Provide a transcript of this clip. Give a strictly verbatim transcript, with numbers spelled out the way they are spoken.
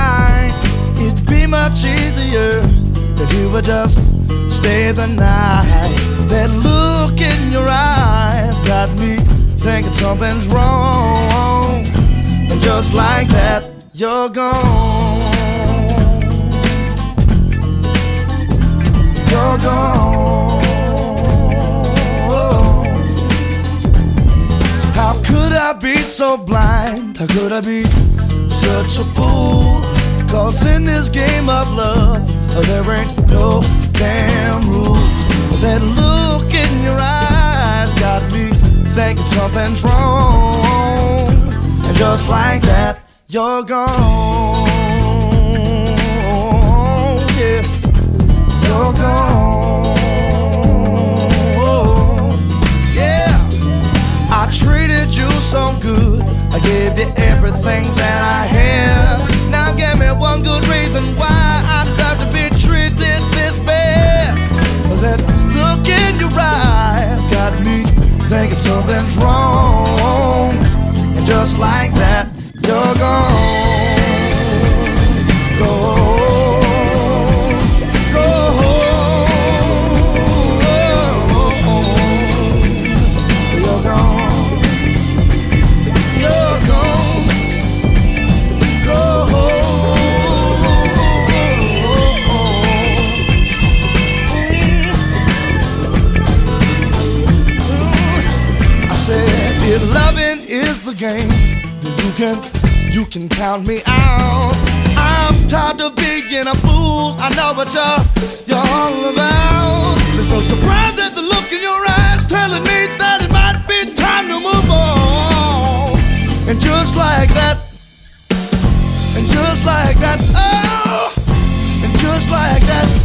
mine. It'd be much easier if you would just stay the night. That look in your eyes got me thinking something's wrong. And just like that, you're gone. You're gone. How could I be so blind? How could I be such a fool? Cause in this game of love, there ain't no damn rules. That look in your eyes got me thinking something's wrong. And just like that, you're gone. Yeah, you're gone. Yeah, I treated you so good, I gave you everything that I had. Now give me one good reason why I'd love to be treated this bad. That look in your eyes got me thinking something's wrong. And just like that, you're gone. Go, go, you're gone. You're gone. Go. If loving is the game, then you can, you can count me out. I'm tired of being a fool, I know what you're, you're all about. There's no surprise that the look in your eyes telling me that it might be time to move on. And just like that, and just like that, oh, and just like that,